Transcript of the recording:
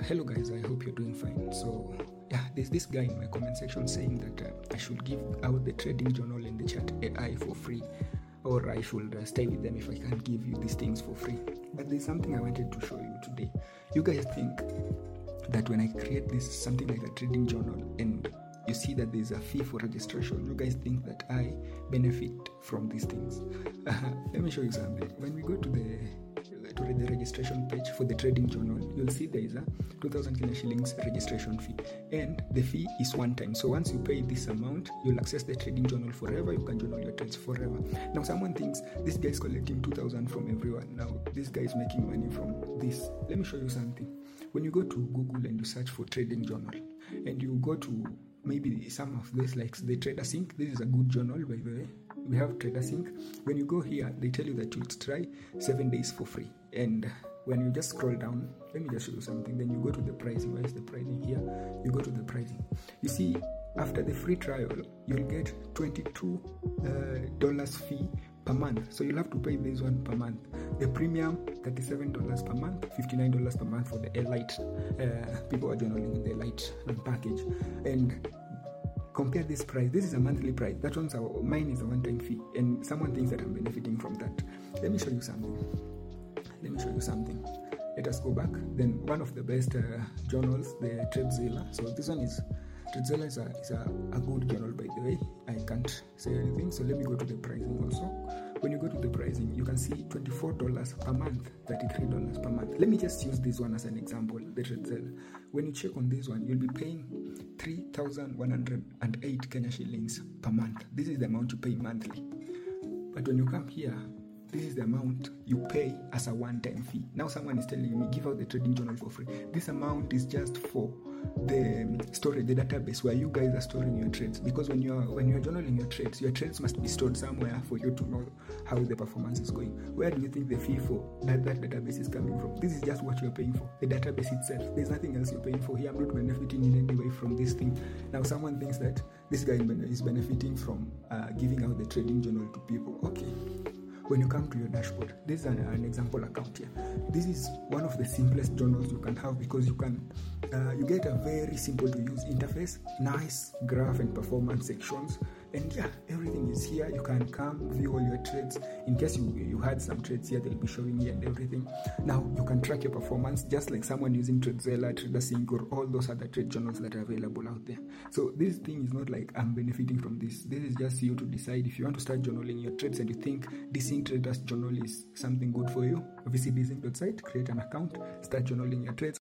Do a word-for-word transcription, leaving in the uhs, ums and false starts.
hello guys, I hope you're doing fine. So yeah, there's this guy in my comment section saying that uh, I should give out the trading journal and the chat A I for free, or I should uh, stay with them if I can't give you these things for free. But there's something I wanted to show you today. You guys think that when I create this something like a trading journal and you see that there's a fee for registration, you guys think that I benefit from these things. Uh, let me show you something. When we go to the to the registration page for the trading journal, you'll see there is a two thousand Kenya shillings registration fee, and the fee is one time. So once you pay this amount, you'll access the trading journal forever. You can journal your trades forever. Now someone thinks this guy is collecting two thousand from everyone. Now this guy is making money from this. Let me show you something. When you go to Google and you search for trading journal, and you go to maybe some of this, like the TraderSync, this is a good journal, by the way. We have TraderSync. When you go here, they tell you that you try seven days for free. And when you just scroll down, let me just show you something. Then you go to the pricing. Where is the pricing here? You go to the pricing. You see, after the free trial, you'll get twenty-two dollars uh, fee per month. So you'll have to pay this one per month. The premium, thirty-seven dollars per month, fifty-nine dollars per month for the Elite. Uh, people are journaling in the Elite package. And compare this price. This is a monthly price. That one's a, mine is a one-time fee, and someone thinks that I'm benefiting from that. Let me show you something. Let me show you something. Let us go back. Then one of the best uh, journals, the TradeZilla. So this one is TradeZilla is, a, is a, a good journal, by the way. I can't say anything. So let me go to the pricing also. When you go to the pricing, you can see twenty-four dollars per month, thirty-three dollars per month. Let me just use this one as an example, the TradeZilla. When you check on this one, you'll be paying three thousand one hundred eight Kenya shillings per month. This is the amount you pay monthly. But when you come here, this is the amount you pay as a one-time fee. Now someone is telling me, give out the trading journal for free. This amount is just for the storage, the database where you guys are storing your trades. Because when you are when you are journaling your trades, your trades must be stored somewhere for you to know how the performance is going. Where do you think the fee for that, that database is coming from? This is just what you are paying for, the database itself. There's nothing else you're paying for here. I'm not benefiting in any way from this thing. Now someone thinks that this guy is benefiting from uh, giving out the trading journal to people. Okay. When you come to your dashboard, this is an, an example account here. This is one of the simplest journals you can have, because you can uh, you get a very simple to use interface, nice graph and performance sections, and yeah, everything is here. You can come view all your trades. In case you you had some trades here, they'll be showing here and everything. Now you can track your performance just like someone using TradeZilla, TraderSync, or all those other trade journals that are available out there. So this thing is not like I'm benefiting from this. This is just you to decide if you want to start journaling your trades and you think Desync Traders Journal is something good for you. Visit desync dot site, create an account, start journaling your trades.